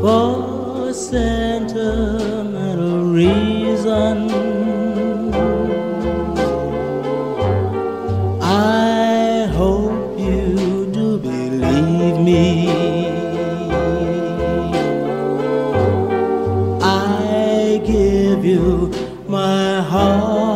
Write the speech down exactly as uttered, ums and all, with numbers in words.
for sentimental reason. I hope you do believe me. I give you my heart.